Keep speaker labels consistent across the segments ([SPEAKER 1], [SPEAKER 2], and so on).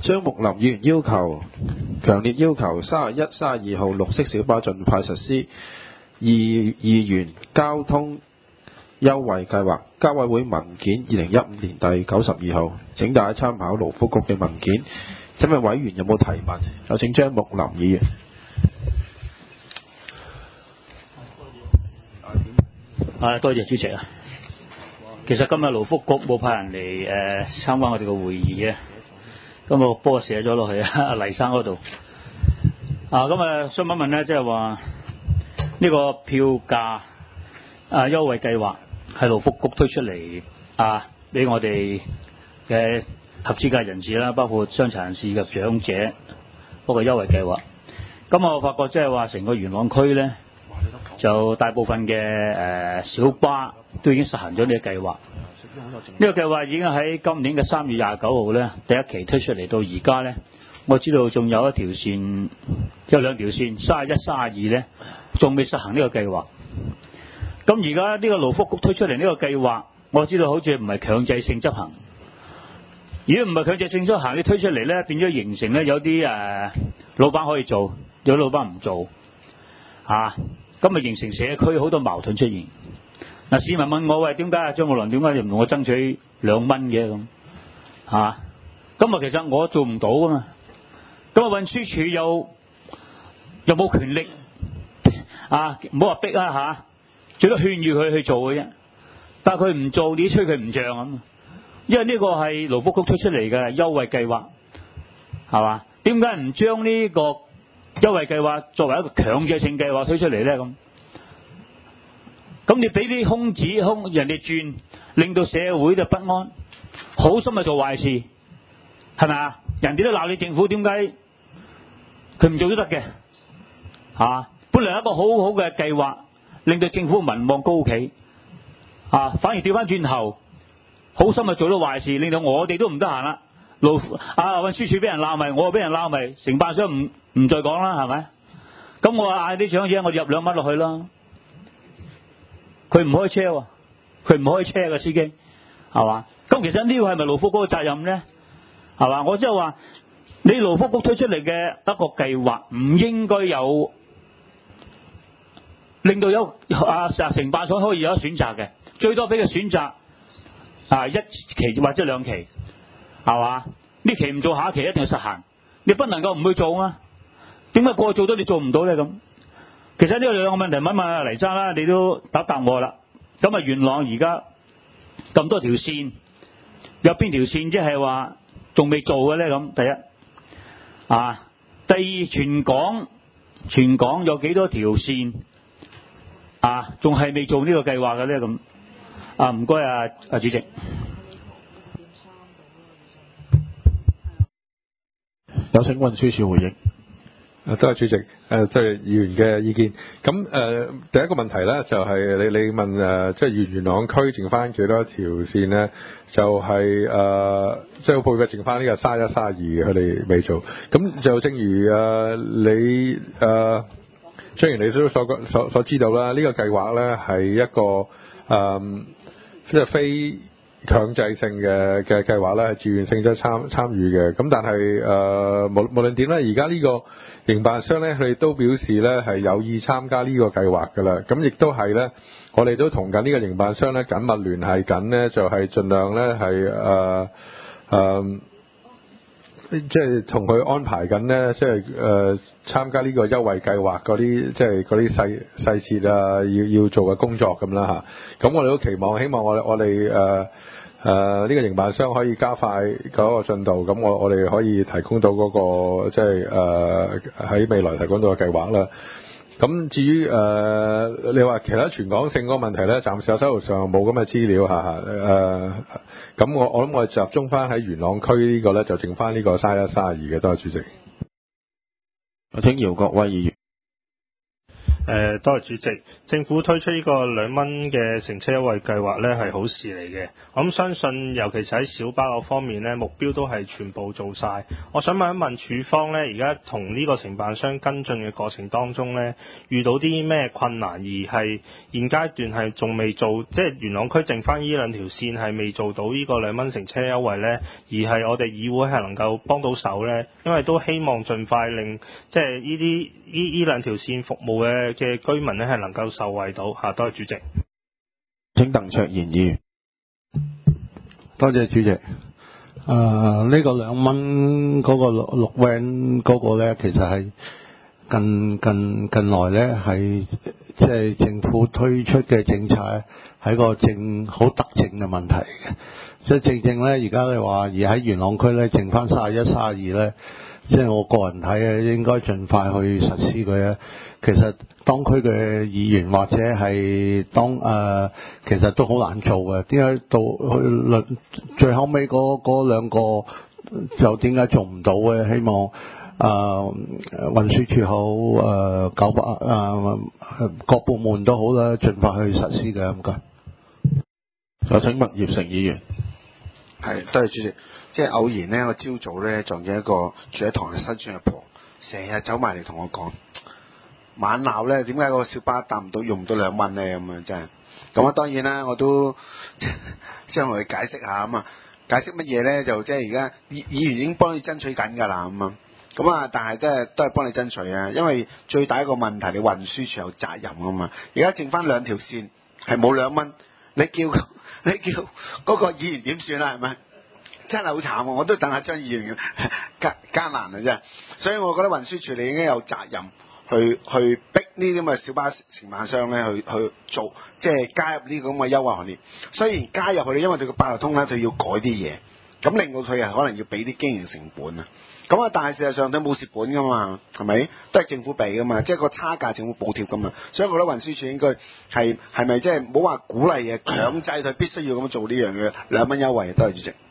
[SPEAKER 1] 張木林議員強烈要求31、32號綠色小巴盡快實施2元交通優惠計劃。交委會文件2015年第92號，請大家參考勞福局嘅文件。今日委員有冇提問？有請張木林議員。
[SPEAKER 2] 多謝主席啊。其實今日勞福局冇派人嚟參加我哋個會議嘅，咁我幫我寫咗落去阿黎生嗰度。咁想問咧，即係話呢個票價優惠計劃係勞福局推出嚟俾我哋嘅合資格人士啦，包括傷殘人士及長者嗰個優惠計劃。咁我發覺即係話成個元朗區咧，就大部分嘅小巴都已經實行咗呢個計劃。呢個計劃已經喺今年嘅3月29號咧第一期推出嚟，到而家咧，我知道仲有一條線，有兩條線31、32咧仲未實行呢個計劃。咁而家呢個勞福局推出嚟呢個計劃，我知道好似唔係強制性執行。如果唔係強制性執行，你推出嚟咧，變咗形成咧有啲老闆可以做，有啲老闆唔做咁咪形成社區好多矛盾出現。市民問我，喂，點解張木林點解你唔同我爭取2蚊嘅咁其實我做唔到噶嘛。咁運輸署又冇權力唔好話逼最多勸喻佢去做嘅啫。但係佢唔做，你吹佢唔脹咁。因為呢個係勞福局推出嚟嘅優惠計劃，係嘛？點解唔將呢個優惠計劃作為一個強制性計劃推出嚟咧？咁你俾啲空子人哋轉，令到社會就不安，好心去做壞事，係咪啊？人哋都鬧你政府，點解佢唔做都得嘅？本來一個好好嘅計劃，令到政府民望高企，反而調翻轉頭，好心去做到壞事，令到我哋都唔得閒啦。運輸署俾人鬧咪，我又俾人鬧咪，承辦商唔再講啦，係咪？咁我話嗌啲長者，我入2蚊落去啦。佢唔開車喎，佢唔開車嘅司機，係嘛？咁其實呢個係咪勞福局嘅責任咧？係嘛？我即係話，你勞福局推出嚟嘅一個計劃，唔應該有令到有承辦商可以有得選擇嘅，最多俾佢選擇1期或者2期，係嘛？呢期唔做，下一期一定要實行，你不能夠唔去做啊？點解個個做到你做唔到咧？咁其實呢個兩個問題問阿黎生啦，你都答我啦。咁元朗而家咁多條線，有邊條線即係話仲未做嘅咧？咁第一第二全港有幾多條線仲係未做呢個計劃嘅咧？咁唔該主席。
[SPEAKER 1] 有請運輸署回應。
[SPEAKER 3] 多謝主席，即係議員嘅意見。咁第一個問題咧，就係你問即係元朗區剩翻幾多條線咧？就係即係配嘅剩翻呢個31、32，佢哋未做。咁就正如你雖然你都所知道啦，呢個計劃咧係一個即係非強制性嘅計劃咧，係自願性質參與嘅。咁但係無論點咧，而家呢個營辦商咧，佢哋都表示咧係有意參加呢個計劃㗎啦。咁亦都係咧，我哋都同緊呢個營辦商咧緊密聯繫緊咧，就係盡量咧係即係同佢安排緊咧，即係參加呢個優惠計劃嗰啲，即係嗰啲細節要做嘅工作咁啦嚇。咁我哋都期望，希望我哋呢個營辦商可以加快嗰個進度，咁我哋可以提供到嗰個即係喺未來提供到嘅計劃啦。咁至於你話其他全港性嗰個問題咧，暫時我手頭上冇咁嘅資料咁我諗我哋集中翻喺元朗區呢個咧，就剩翻呢個31、32嘅。多謝主席。
[SPEAKER 1] 我請姚國威議員。
[SPEAKER 4] 多謝主席。政府推出呢個2蚊嘅乘車優惠計劃呢係好事嚟嘅。我諗相信，尤其是喺小巴嗰方面呢，目標都係全部做晒。我想問一問署方呢，而家同呢個承辦商跟進嘅過程當中呢，遇到啲咩困難，而係現階段係仲未做，即係元朗區剩翻呢2條線係未做到呢個2蚊乘車優惠呢，而係我哋議會係能夠幫到手呢？因為都希望盡快令即係呢2條線服務嘅居民呢係能夠受惠到嚇。多謝主席。
[SPEAKER 1] 請鄧卓賢議員。
[SPEAKER 5] 多謝主席。呢個2蚊嗰個綠 van 嗰個咧，其實係近來咧係即係政府推出嘅政策係個好特政嘅問題嘅。即係正咧，而家你話而喺元朗區咧，剩翻31、32咧，即係我個人睇啊，應該盡快去實施佢啊。其實當區嘅議員或者係其實都好難做嘅。點解到去最後尾嗰2個就點解做唔到嘅？希望運輸署好各部門都好啦，盡快去實施嘅。唔該。
[SPEAKER 1] 有請麥業成議員。
[SPEAKER 6] 係，多謝主席。即係偶然呢，我朝早呢撞見一個住喺唐人新村嘅婆，成日走埋嚟同我講，猛鬧呢，點解個小巴搭唔到，用唔到2蚊呢？咁樣真係。咁啊，當然啦，我都即係同佢解釋下啊嘛。解釋乜嘢呢？就即係而家議員已經幫你爭取緊㗎啦，咁啊。咁啊，但係都係幫你爭取啊。因為最大一個問題，你運輸署有責任啊嘛。而家剩翻2條線係冇2蚊，你叫嗰個議員點算啦？係咪？真係好慘喎！我都等下張議員艱難啊真係。所以我覺得運輸署你已經有責任去逼呢啲咁嘅小巴承辦商咧去做，即係加入呢個咁嘅優惠行列。雖然加入佢哋，因為佢個八達通咧，佢要改啲嘢，咁令到佢可能要俾啲經營成本啊。咁啊，但係事實上佢冇蝕本噶嘛，係咪？都係政府俾噶嘛，即係個差價政府補貼噶嘛。所以我覺得運輸署應該係咪即係唔好話鼓勵嘅，強制佢必須要咁做呢樣嘅2蚊優惠。多謝主席。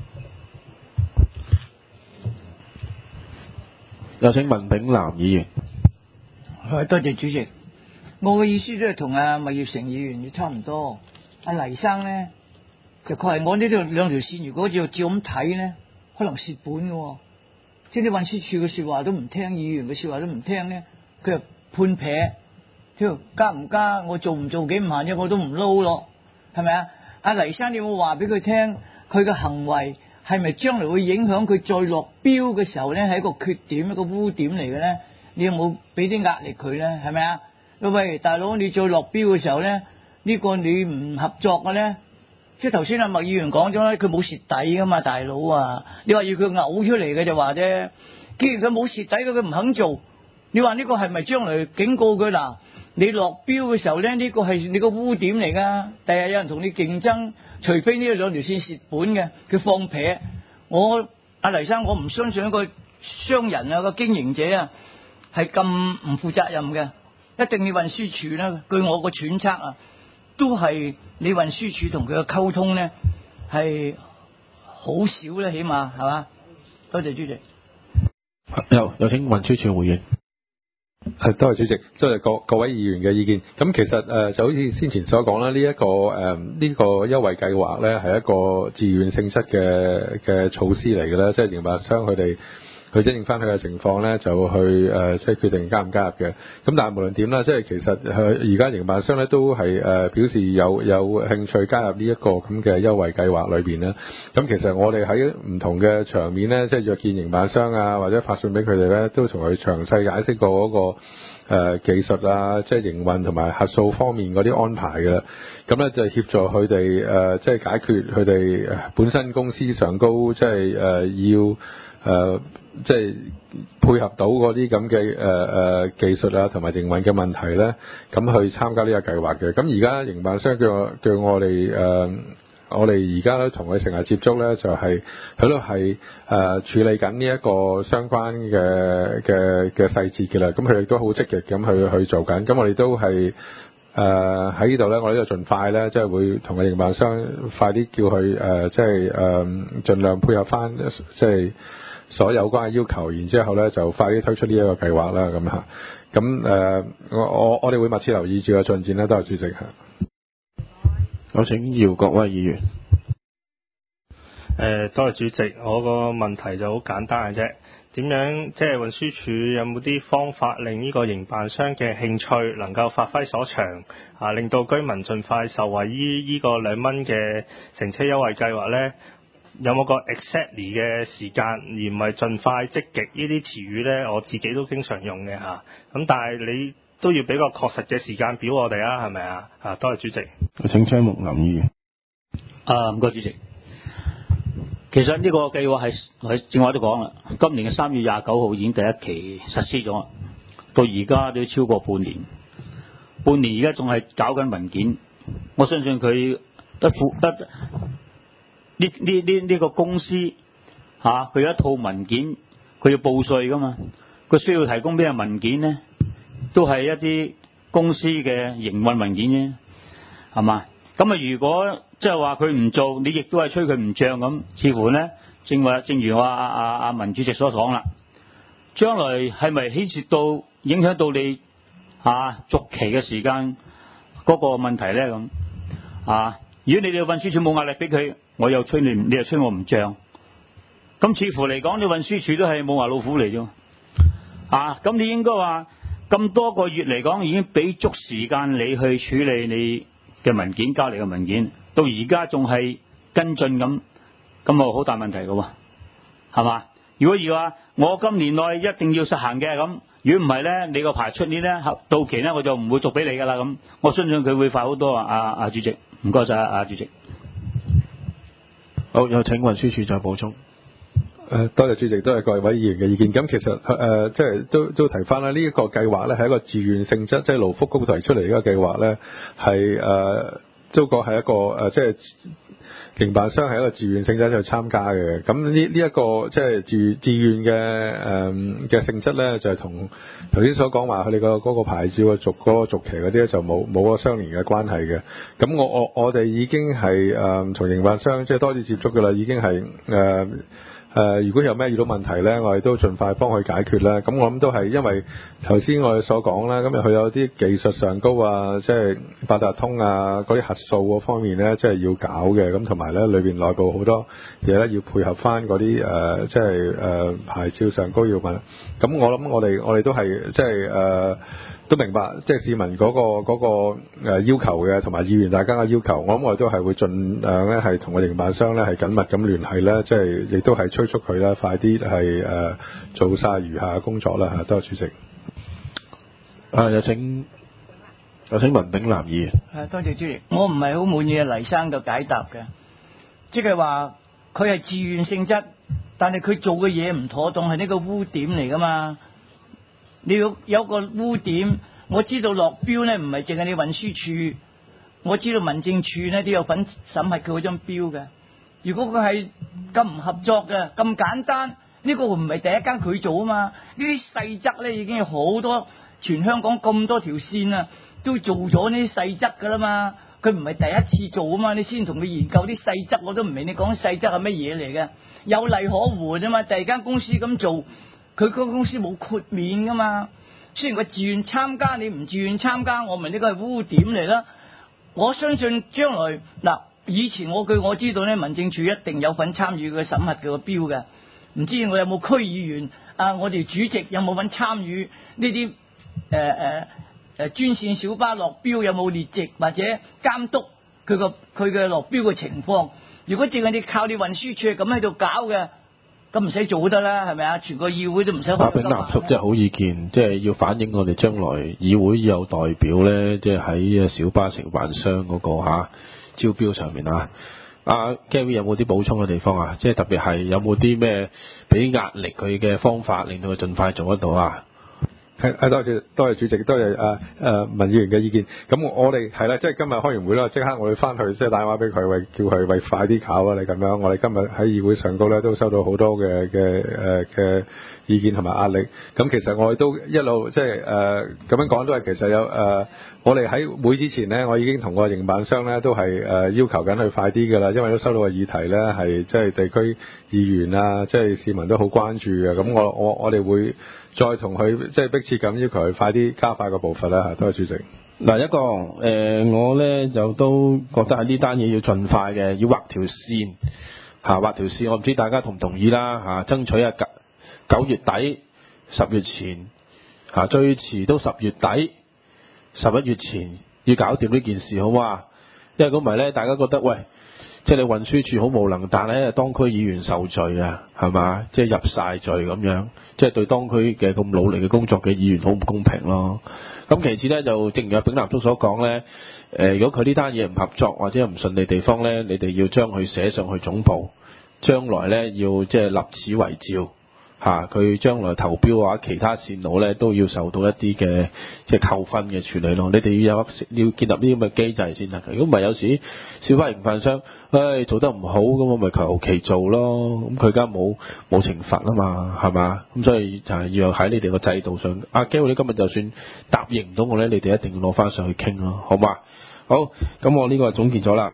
[SPEAKER 1] 有請文炳南議員。
[SPEAKER 7] 多謝主席。我嘅意思都係同麥業成議員差唔多。黎生呢，就確係我呢度2條線，如果照咁睇呢，可能蝕本嘅喎。即係啲運輸署嘅説話都唔聽，議員嘅説話都唔聽呢，佢就判撇。加唔加我做唔做幾唔閒啫，我都唔撈咯，係咪啊？黎生，你有冇話俾佢聽，佢嘅行為係咪將來會影響佢再落標嘅時候呢？係一個缺點，一個污點嚟嘅呢？你有冇俾啲壓力佢呢？係咪啊？喂，大佬，你再落標嘅時候呢，呢個你唔合作嘅呢？即係頭先阿麥議員講咗咧，佢冇蝕底噶嘛，大佬啊！你話要佢嘔出嚟嘅就話啫。既然佢冇蝕底嘅，佢唔肯做，你話呢個係咪將來警告佢嗱？你落標嘅時候咧，呢個係你個污點嚟噶。第日有人同你競爭，除非呢2條線蝕本嘅，佢放撇。黎生，我唔相信一個商人啊，個經營者啊，係咁唔負責任嘅。一定要運輸署咧，據我個揣測啊，都係你運輸署同佢嘅溝通咧係好少咧，起碼係嘛？多謝主席。
[SPEAKER 1] 有請運輸署回應。
[SPEAKER 3] 多謝主席，多謝各位議員嘅意見。咁其實就好似先前所講啦，呢個優惠計劃咧係一個自願性質嘅措施嚟嘅啦，即係營辦商佢哋去因應翻佢嘅情況咧，就去即係決定加唔加入嘅。咁但係無論點啦，即係其實而家營辦商咧都係表示有興趣加入呢一個咁嘅優惠計劃裏邊啦。咁其實我哋喺唔同嘅場面咧，即係約見營辦商啊，或者發信俾佢哋咧，都同佢詳細解釋過嗰個技術啊，即係營運同埋核數方面嗰啲安排嘅啦。咁咧就協助佢哋即係解決佢哋本身公司上高即係要即係配合到嗰啲咁嘅技術啊，同埋營運嘅問題咧，咁去參加呢個計劃嘅。咁而家營辦商叫我哋我哋而家咧同佢成日接觸咧，就係佢都係處理緊呢一個相關嘅細節嘅啦。咁佢哋都好積極咁去做緊。咁我哋都係喺呢度咧，我哋就盡快咧，即係會同個營辦商快啲叫佢即係盡量配合翻即係所有關嘅要求，然之後咧就快啲推出呢一個計劃啦，咁嚇。咁我哋會密切留意住個進展啦，多謝主席嚇。
[SPEAKER 1] 有請姚國威議員。
[SPEAKER 4] 多謝主席，我個問題就好簡單嘅啫。點樣即係運輸署有冇啲方法令呢個營辦商嘅興趣能夠發揮所長啊，令到居民盡快受惠於呢個2蚊嘅乘車優惠計劃呢？有冇個 exactly 嘅時間，而唔係盡快積極呢啲詞語呢？我自己都經常用嘅嚇。咁但係你都要俾個確實嘅時間表我哋啊，係咪啊？多謝主席。
[SPEAKER 1] 有請張木林議員。
[SPEAKER 2] 唔該主席。其實呢個計劃係正話都講啦，今年嘅3月29號已經第一期實施咗，到而家都超過半年。半年而家仲係搞緊文件，我相信佢呢個公司佢有一套文件，佢要報稅噶嘛，佢需要提供咩文件呢？都係一啲公司嘅營運文件啫，係嘛？咁如果即係話佢唔做，你亦都係吹佢唔漲咁，似乎呢，正如阿文主席所講啦，將來係咪牽涉到影響到你續期嘅時間嗰個問題呢？咁如果你哋運輸署冇壓力俾佢，我又吹你又吹我唔漲，咁似乎嚟講，你運輸署都係冇牙老虎嚟啫。咁你應該話咁多個月嚟講，已經俾足時間你去處理你嘅文件，交嚟嘅文件，到而家仲係跟進咁好大問題嘅喎，係嘛？如果話我今年內一定要實行嘅咁，如果唔係咧，你個牌出年咧到期咧，我就唔會續俾你㗎啦咁。我相信佢會快好多啊！主席，唔該晒主席。
[SPEAKER 1] 好，有請運輸署再補充。
[SPEAKER 3] 多謝主席，多謝各位議員嘅意見。咁其實即係都提翻啦，呢一個計劃咧係一個自願性質，即係勞福局提出嚟呢個計劃咧係都講係一個即係營辦商係一個自願性質去參加嘅。咁呢一個即係自願嘅性質咧，就係同頭先所講話佢哋嗰個牌照嘅續期嗰啲咧就冇個相連嘅關係嘅。咁我哋已經係同營辦商即係多次接觸㗎啦，已經係如果有咩遇到問題咧，我哋都盡快幫佢解決啦。咁我諗都係因為頭先我哋所講啦，咁佢有啲技術上高啊，即係八達通啊嗰啲核數嗰方面咧，即係要搞嘅。咁同埋咧，裏邊內部好多嘢咧要配合翻嗰啲即係牌照上高要問。咁我諗我哋都係即係都明白，即係市民嗰個要求嘅，同埋議員大家嘅要求，我諗我哋都係會盡量咧係同個營辦商咧係緊密咁聯繫咧，即係亦都係催促佢啦，快啲係做晒餘下嘅工作啦嚇。多謝主席。
[SPEAKER 1] 有請文炳南議員。
[SPEAKER 7] 多謝主席，我唔係好滿意黎生嘅解答嘅，即係話佢係自願性質，但係佢做嘅嘢唔妥當，係呢個污點嚟㗎嘛。你要有個污點，我知道落標呢唔係淨係你運輸署，我知道民政處呢都有份審核佢嗰張標嘅。如果佢係咁唔合作嘅，咁簡單，呢個唔係第一間佢做啊嘛。呢啲細則呢已經有好多，全香港咁多條線啊，都做咗呢啲細則噶啦嘛。佢唔係第一次做啊嘛，你先同佢研究啲細則，我都唔明你講細則係乜嘢嚟嘅。有例可援啊嘛，第二間公司咁做。佢嗰個公司冇豁免噶嘛，雖然佢自願參加，你唔自願參加，我問呢個係污點嚟啦。我相信將來以前據我知道咧，民政處一定有份參與佢審核佢個標嘅。唔知我有冇區議員我哋主席有冇份參與呢啲專線小巴落標有冇列席或者監督佢嘅落標嘅情況？如果淨係你靠你運輸處咁喺度搞嘅。咁唔使做得啦，係咪啊？全個議會都唔使開。
[SPEAKER 1] 炳南叔即係好意見，即係要反映我哋將來議會有代表咧，即係喺小巴承辦商嗰個招標上面啊。Gary 有冇啲補充嘅地方啊？即係特別係有冇啲咩俾壓力佢嘅方法，令到佢盡快做得到啊？
[SPEAKER 3] 多謝主席，多謝文議員嘅意見。咁我哋係啦，即係今日開完會啦，即刻我哋翻去即係打電話俾佢，叫佢快啲搞啊！你咁樣，我哋今日喺議會上高咧都收到好多嘅意見同埋壓力。咁其實我哋都一路即係咁樣講都係其實有我哋喺會之前呢，我已經同個營辦商呢都係要求緊佢快啲㗎啦，因為都收到個議題呢係即係地區議員啊，即係市民都好關注嘅。咁我哋會再同佢即係迫切咁要求佢快啲加快個步伐啦。多謝主席。
[SPEAKER 1] 嗱，一個我呢就都覺得係呢單嘢要盡快嘅，要畫條線畫條線。我唔知大家同唔同意啦爭取9月底10月前最遲都10月底11月前要搞掂呢件事好嘛？因為咁唔係呢，大家覺得喂，即係你運輸處好無能，但係咧當區議員受罪啊，係嘛？即係入晒罪咁樣，即係對當區嘅咁努力嘅工作嘅議員好唔公平咯。咁其次呢，就正如阿炳南叔所講呢，如果佢呢單嘢唔合作或者唔順利地方呢，你哋要將佢寫上去總部，將來呢要即係立此為照。佢將來投標嘅話，其他線路咧都要受到一啲嘅即係扣分嘅處理咯。你哋要建立呢啲咁嘅機制先得。如果唔係，有時小巴營辦商，做得唔好咁，我咪求其做咯。咁佢而家冇懲罰啊嘛，係嘛？咁所以就係要喺你哋個制度上。機會你今日就算答應唔到我咧，你哋一定要攞翻上去傾咯，好嘛？好，咁我呢個總結咗啦。